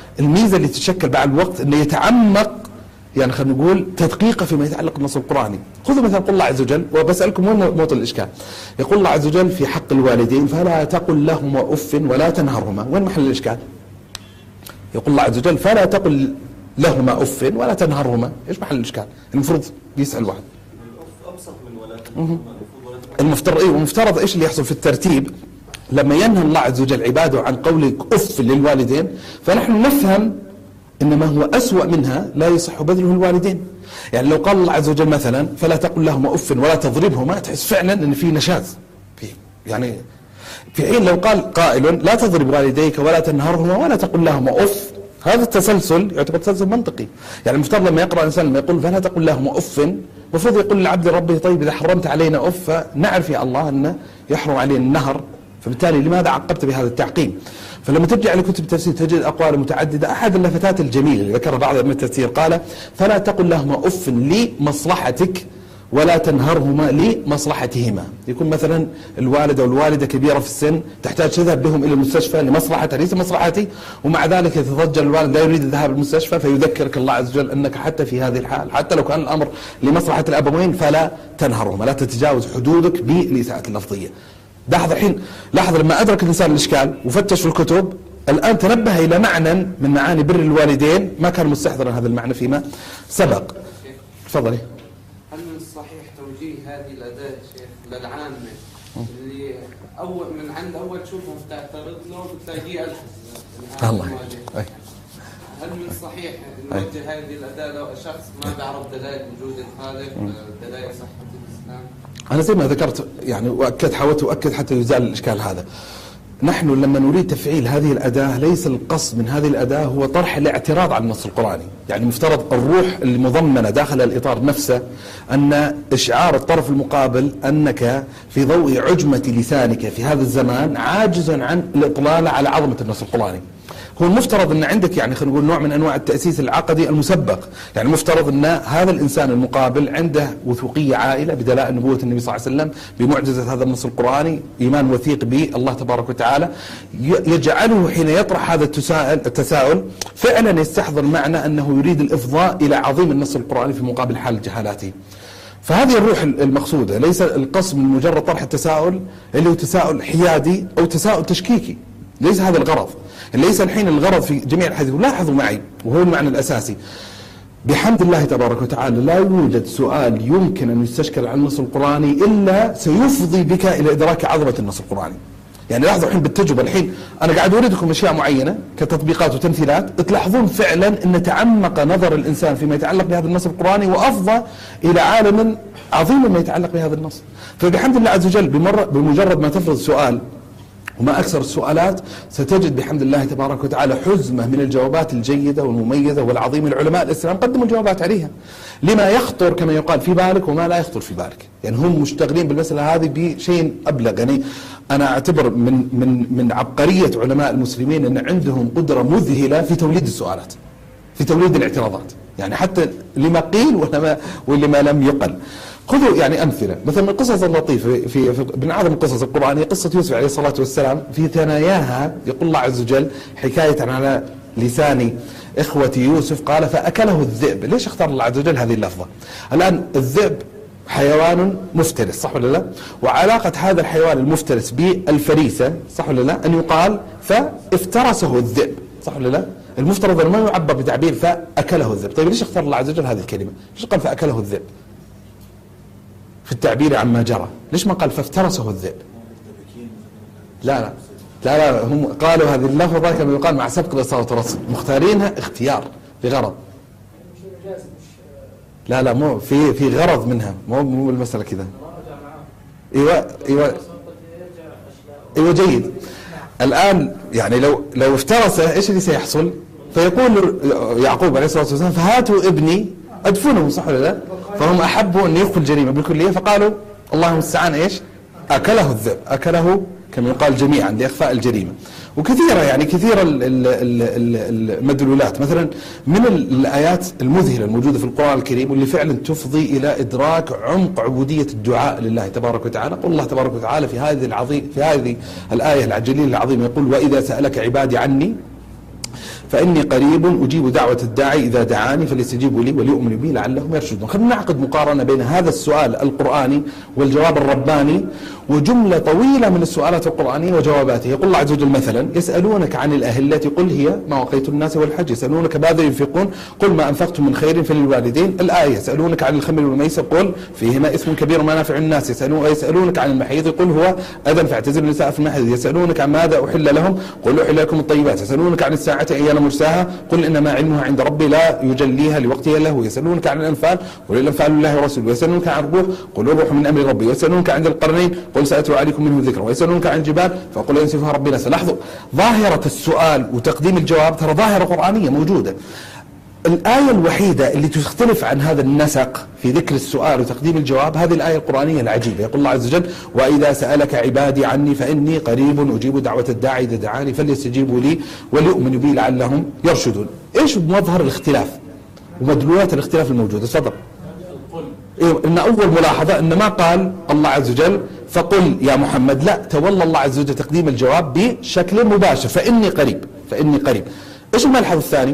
الميزة اللي تتشكل بعد الوقت أنه يتعمق، يعني خلينا نقول تدقيقه فيما يتعلق بالنص القرآني. خذوا مثلا قول الله عز وجل، وبسألكم وين موطن الإشكال. يقول الله عز وجل في حق الوالدين فلا تقل لهما أف ولا تنهرهما، وين محل الإشكال؟ يقول الله عز وجل فلا تقل لهما أف ولا تنهرهما، إيش محل الإشكال؟ المفروض يسأل واحد. أبسط من ولا تنهرهما. المفترض إيش اللي يحصل في الترتيب لما ينهى الله عز وجل عباده عن قول أف للوالدين، فنحن نفهم إن ما هو أسوأ منها لا يصح بذله الوالدين. يعني لو قال الله عز وجل مثلا فلا تقل لهما أف ولا تضربهما، تحس فعلا إن في نشاز يعني في حين لو قال قائل لا تضرب والديك ولا تنهرهما ولا تقل لهما أف، هذا التسلسل يعتبر تسلسل منطقي. يعني المفترض لما يقرأ الإنسان لما يقول فلا تقل لهما أف، المفروض يقول للعبد ربه طيب إذا حرمت علينا أف نعرف يا الله أنه يحرم علينا النهر، فبالتالي لماذا عقبت بهذا التعقيم؟ فلما ترجع لكتب التفسير تجد أقوال متعددة. أحد اللفتات الجميلة اللي ذكرها بعض من التفسير قال فلا تقل لهما أف لمصلحتك ولا تنهرهما لمصلحتهما. يكون مثلا الوالد أو الوالدة كبيرة في السن تحتاج تذهب بهم إلى المستشفى لمصلحتها ليس مصلحتي، ومع ذلك يتضجر الوالد لا يريد الذهاب للمستشفى، فيذكرك الله عز وجل أنك حتى في هذه الحال حتى لو كان الأمر لمصلحة الأبوين فلا تنهرهما، لا تتجاوز حدودك بالإساءة اللفظية. لاحظ لما أدرك الإنسان الإشكال وفتش في الكتب الآن تنبه إلى معنى من معاني بر الوالدين ما كان مستحضرا هذا المعنى فيما سبق. تفضلي. هل من الصحيح توجيه هذه الأداة يا شيخ للعامة اللي من عند أول تشوفهم تعترض له بتلاقيه ألحظ؟ الله. هل من الصحيح نوجه هذه الأداة لو شخص ما بيعرف دلائل وجود الخالق، دلائل صحة الإسلام؟ أنا زي ما ذكرت يعني حاولت أؤكد حتى يزال الإشكال هذا. نحن لما نريد تفعيل هذه الأداة ليس القصد من هذه الأداة هو طرح الاعتراض على النص القرآني. يعني مفترض الروح المضمنة داخل الإطار نفسه أن إشعار الطرف المقابل أنك في ضوء عجمة لسانك في هذا الزمان عاجز عن الإطلالة على عظمة النص القرآني. هو المفترض أن عندك يعني خلينا نقول نوع من أنواع التأسيس العقدي المسبق. يعني المفترض أن هذا الإنسان المقابل عنده وثوقية عائلة بدلائل نبوة النبي صلى الله عليه وسلم بمعجزة هذا النص القرآني، إيمان وثيق به الله تبارك وتعالى يجعله حين يطرح هذا التساؤل فعلا يستحضر معنى أنه يريد الإفضاء إلى عظيم النص القرآني في مقابل حال جهالاته. فهذه الروح المقصودة، ليس القصد من مجرد طرح التساؤل اللي هو تساؤل حيادي أو تساؤل تشكيكي، ليس هذا الغرض. ليس الحين الغرض في جميع الحديث، ولاحظوا معي وهو المعنى الأساسي، بحمد الله تبارك وتعالى لا يوجد سؤال يمكن أن يستشكل عن النص القرآني إلا سيفضي بك إلى إدراك عظمة النص القرآني. يعني لاحظوا الحين بالتجربة، الحين أنا قاعد أريدكم أشياء معينة كتطبيقات وتمثيلات، تلاحظون فعلا أن تعمق نظر الإنسان فيما يتعلق بهذا النص القرآني وأفضى إلى عالم عظيم ما يتعلق بهذا النص. فبحمد الله عز وجل بمجرد ما تفرض سؤال وما أكثر السؤالات ستجد بحمد الله تبارك وتعالى حزمة من الجوابات الجيدة والمميزة والعظيمة. العلماء الإسلام قدموا الجوابات عليها لما يخطر كما يقال في بالك وما لا يخطر في بالك. يعني هم مشتغلين بالمسألة هذه بشيء أبلغ. يعني أنا أعتبر من عبقرية علماء المسلمين أن عندهم قدرة مذهلة في توليد السؤالات، في توليد الاعتراضات، يعني حتى لما قيل ولما لم يقل. خذوا يعني أمثلة مثلا من القصص اللطيفة في من أعظم القصص القرآنية قصة يوسف عليه الصلاة والسلام. في ثناياها يقول الله عز وجل حكاية على لسان إخوة يوسف قال فأكله الذئب. ليش اختار الله عز وجل هذه اللفظة؟ الآن الذئب حيوان مفترس صح ولا لا؟ وعلاقة هذا الحيوان المفترس بالفريسة صح ولا لا؟ أن يقال فافترسه الذئب صح ولا لا؟ المفترض أن ما يعبر بتعبير فأكله الذئب. طيب ليش اختار الله عز وجل هذه الكلمة؟ ليش قال فأكله الذئب في التعبير عما جرى؟ ليش ما قال فافترسه الذئب؟ لا هم قالوا هذه اللفظة كما يقال مع سبق الإصابة والرصد، مختارينها اختيار بغرض. لا مو في غرض منها، مو المسألة كذا. ايوه جيد. الآن يعني لو افترسه ايش اللي سيحصل؟ فيقول يعقوب عليه الصلاة والسلام فهاتوا ابني ادفنه صح ولا لا؟ فهم احبوا ان يخفوا الجريمة بالكلية فقالوا اللهم المستعان ايش؟ اكله الذئب، اكله كما يقال جميعا لاخفاء الجريمة. وكثيرة يعني كثيرة المدلولات مثلا من الآيات المذهلة الموجودة في القرآن الكريم واللي فعلا تفضي إلى إدراك عمق عبودية الدعاء لله تبارك وتعالى. قل الله تبارك وتعالى في هذه الآية الجليلة العظيمة يقول وإذا سألك عبادي عني فإني قريب أجيب دعوة الداعي إذا دعاني فليستجيبوا لي وليؤمنوا بي لعلهم يرشدون. خلينا نعقد مقارنة بين هذا السؤال القرآني والجواب الرباني وجملة طويلة من السؤالات القرآنية وجواباته. يقول الله عز وجل مثلا: يسألونك عن الأهلة قل هي مواقيت الناس والحج، يسألونك ماذا ينفقون قل ما أنفقتم من خير فللوالدين. الآية: يسألونك عن الخمر والميسر قل فيهما إثم كبير ومنافع الناس. يسألونك عن المحيض قل هو أذى فاعتزلوا النساء في المحيض. يسألونك عن ماذا أحل لهم قل أحل لكم الطيبات. يسألونك عن الساعة أيان مرساها قل إنما علمها عند ربي لا يجليها لوقتها له. يسألونك عن الأنفال قل الأنفال لله ورسوله. يسألونك عن الروح قل الروح من أمر ربي. يسألونك عن القرنين قل سأتلو عليكم منه ذكرا. ويسألونك عن الجبال فقل ينسفها ربي نسفا. لاحظوا ظاهرة السؤال وتقديم الجواب ترى ظاهرة قرآنية موجودة. الآية الوحيدة اللي تختلف عن هذا النسق في ذكر السؤال وتقديم الجواب هذه الآية القرآنية العجيبة. يقول الله عز وجل: وإذا سألك عبادي عني فإني قريب أجيب دعوة الداعي إذا دعاني فليستجيبوا لي وليؤمنوا بي لعلهم يرشدون. إيش مظهر الاختلاف ومدلولات الاختلاف الموجودة؟ تفضل. إن أول ملاحظة أن ما قال الله عز وجل فقل يا محمد، لا، تولى الله عز وجل تقديم الجواب بشكل مباشر: فإني قريب، فإني قريب. إيش الملحظ الثاني؟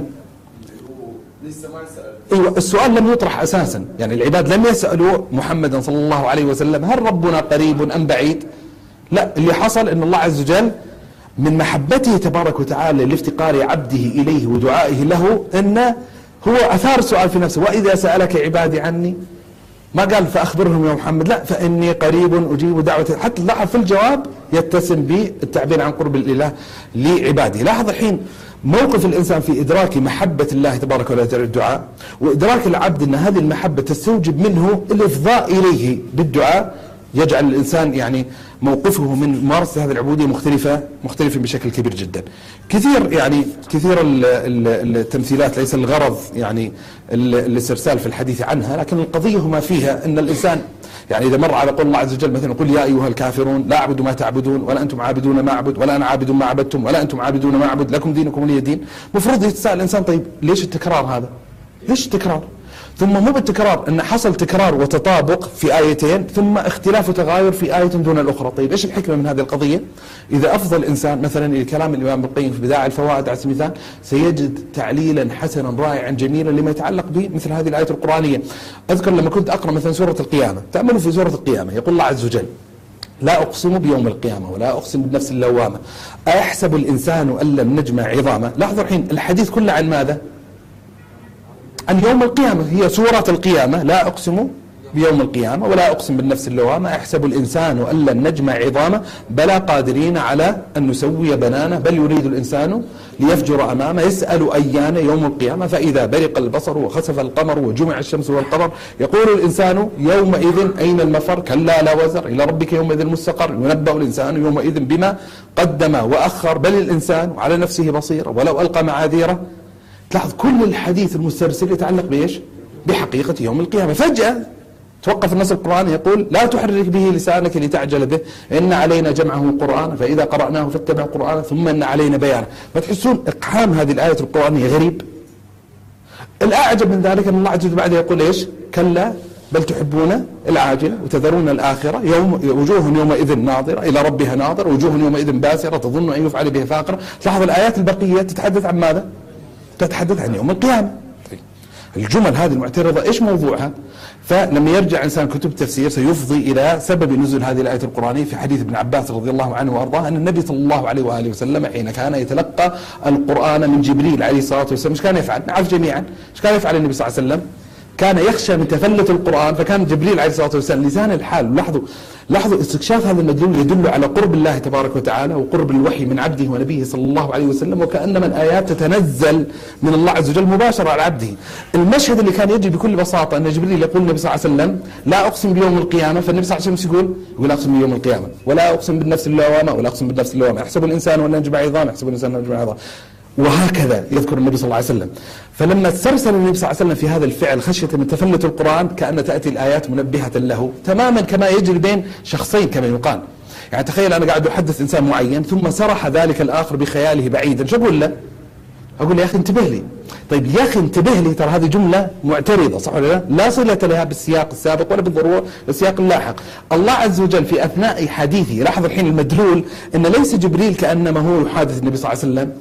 لسه ما سأل. ايوه، السؤال لم يطرح اساسا، يعني العباد لم يسالوا محمدا صلى الله عليه وسلم هل ربنا قريب ام بعيد؟ لا، اللي حصل ان الله عز وجل من محبته تبارك وتعالى لافتقار عبده اليه ودعائه له انه هو اثار السؤال في نفسه: واذا سالك عبادي عني، ما قال فاخبرهم يا محمد، لا، فاني قريب اجيب دعوه. حتى لاحظ في الجواب يتسم بالتعبير عن قرب الاله لعباده. لاحظ الحين موقف الإنسان في إدراك محبة الله تبارك وتعالى الدعاء، وإدراك العبد أن هذه المحبة تستوجب منه الإفضاء إليه بالدعاء، يجعل الإنسان يعني موقفه من ممارسة هذه العبودية مختلفة بشكل كبير جدا. كثير التمثيلات ليس الغرض يعني الاسترسال في الحديث عنها، لكن القضية ما فيها أن الإنسان يعني إذا مر على قول الله عز وجل مثلا: قل يا أيها الكافرون لا أعبد ما تعبدون ولا أنتم عابدون ما أعبد ولا أنا عابد ما عبدتم ولا أنتم عابدون ما أعبد لكم دينكم ولي دين. مفروض يتساءل الإنسان: طيب ليش التكرار هذا؟ ليش التكرار؟ ثم مو بالتكرار، أن حصل تكرار وتطابق في آيتين ثم اختلاف وتغاير في آية دون الأخرى. طيب إيش الحكمة من هذه القضية؟ إذا أفضل الإنسان مثلا كلام الإمام ابن القيم في بدائع الفوائد على سبيل المثال سيجد تعليلا حسنا رائعا جميلا لما يتعلق بمثل هذه الآية القرآنية. أذكر لما كنت أقرأ مثلا سورة القيامة، تأملوا في سورة القيامة يقول الله عز وجل: لا أقسم بيوم القيامة ولا أقسم بالنفس اللوامة أيحسب الإنسان أن لم نجمع عظامه. لاحظوا الحين الحديث كله عن ماذا؟ عن يوم القيامة. هي سورة القيامة: لا أقسم بيوم القيامة ولا أقسم بالنفس اللوامة أيحسب الإنسان أن لن نجمع عظامه بلى قادرين على أن نسوي بنانه بل يريد الإنسان ليفجر أمامه يسأل أيان يوم القيامة فإذا برق البصر وخسف القمر وجمع الشمس والقمر يقول الإنسان يومئذ أين المفر كلا لا وزر إلى ربك يومئذ المستقر ينبأ الإنسان يومئذ بما قدم وأخر بل الإنسان على نفسه بصير ولو ألقى معاذيره. تلاحظ كل الحديث المسترسل يتعلق بإيش؟ بحقيقة يوم القيامة. فجأة توقف النص القرآني يقول: لا تحرك به لسانك لتعجل به إن علينا جمعه قرآن فإذا قرأناه فاتبع قرآنه ثم إن علينا بيانه. فتحسون إقحام هذه الآية القرآنية غريب. الأعجب من ذلك أن الله عز وجل بعده يقول إيش؟ كلا بل تحبون العاجلة وتذرون الآخرة وجوه يومئذ ناظرة إلى ربها ناظرة وجوه يومئذ باسرة تظن أن يفعل بها فاقرة. تلاحظ الآيات البقية تتحدث عن ماذا؟ تتحدث عن يوم القيامة. الجمل هذه المعترضة إيش موضوعها؟ فلما يرجع إنسان كتب التفسير سيفضي إلى سبب نزول هذه الآية القرآنية في حديث ابن عباس رضي الله عنه وأرضاه أن النبي صلى الله عليه وآله وسلم حين كان يتلقى القرآن من جبريل عليه الصلاة والسلام إيش كان يفعل؟ نعرف جميعا إيش كان يفعل النبي صلى الله عليه وسلم؟ كان يخشى من تفلت القرآن، فكان جبريل عليه الصلاة والسلام لسان الحال. لاحظوا استكشاف هذا المدلول يدل على قرب الله تبارك وتعالى وقرب الوحي من عبده ونبيه صلى الله عليه وسلم، وكأنما الآيات تتنزل من الله عز وجل مباشرة على عبده. المشهد اللي كان يجي بكل بساطة أن جبريل يقول النبي صلى الله عليه وسلم: لا أقسم بيوم القيامة، فالنبي صلى الله عليه وسلم يقول أقسم بيوم القيامة ولا أقسم بالنفس اللوامة ولا أقسم بالنفس اللوامة يحسب الإنسان ولا نجمع عظام يحسب الإنسان ولا نجمع عظام، وهكذا يذكر النبي صلى الله عليه وسلم. فلما استرسل النبي صلى الله عليه وسلم في هذا الفعل خشية من تفلت القرآن كأن تأتي الآيات منبهة له تماما كما يجري بين شخصين كما يقال. يعني تخيل أنا قاعد أحدث إنسان معين ثم سرح ذلك الآخر بخياله بعيدا، شو أقول له؟ أقول له: يا أخي انتبه لي. طيب يا أخي انتبه لي، ترى هذه جملة معترضة، صح ولا لا؟ لا صلة لها بالسياق السابق ولا بالضرورة بالسياق اللاحق. الله عز وجل في أثناء حديثه، لاحظ الحين المدلول أن ليس جبريل كأنما هو يحادث النبي صلى الله عليه وسلم،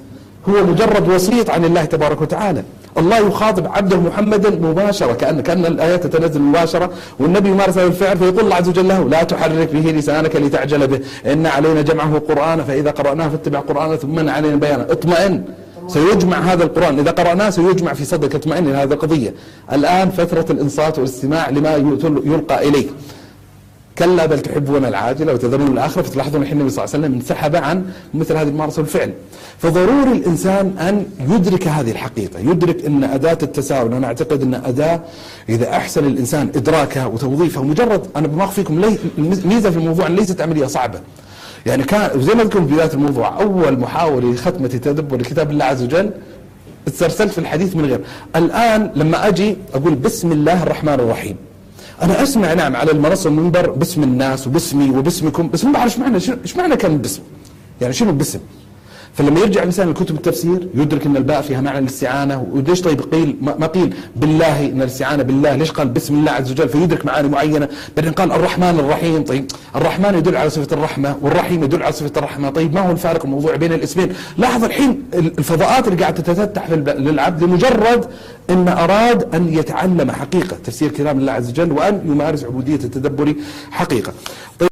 هو مجرد وسيط عن الله تبارك وتعالى. الله يخاطب عبده محمدا مباشرة، كأن الآيات تتنزل مباشرة، والنبي يمارس هذا الفعل، فيقول الله عز وجل له: لا تحرك به لسانك لتعجل به، إن علينا جمعه قرآنا فإذا قرأناه فاتبع قرآنه ثم علينا بيانه. اطمئن، سيجمع هذا القرآن، إذا قرأناه سيجمع في صدرك، اطمئن إلى هذه القضية. الآن فترة الإنصات والاستماع لما يلقى إليك. كلا بل تحبون العاجلة وتذرون الآخرة. فتلاحظون الحين النبي صلى الله عليه وسلم انسحب عن مثل هذه الممارسة والفعل. فضروري الإنسان أن يدرك هذه الحقيقة، يدرك أن أداة التساؤل، أنا أعتقد أن أداة إذا أحسن الإنسان إدراكها وتوظيفها، مجرد أنا بما أخفيكم الميزة في الموضوع أن ليست عملية صعبة. يعني كان زي ما ذكرت في بداية الموضوع، أول محاولة لختمة تدبر لكتاب الله عز وجل استرسلت في الحديث من غير. الآن لما أجي أقول بسم الله الرحمن الرحيم، أنا أسمع نعم على المنصة المنبر باسم الناس وباسمي وباسمكم، بس ما بعرف إيش معنى كلمة باسم، يعني شنو باسم. فلما يرجع الإنسان لكتب التفسير يدرك أن الباء فيها معنى الاستعانة. وليش طيب قيل ما قيل بالله إن الاستعانة بالله، ليش قال بسم الله عز وجل؟ فيدرك معاني معينة. بعدين قال الرحمن الرحيم، طيب الرحمن يدل على صفة الرحمة والرحيم يدل على صفة الرحمة، طيب ما هو الفارق الموضوع بين الاسمين؟ لاحظ الحين الفضاءات اللي قاعدة تتفتح للعبد لمجرد أن أراد أن يتعلم حقيقة تفسير كلام الله عز وجل وأن يمارس عبودية التدبر حقيقة. طيب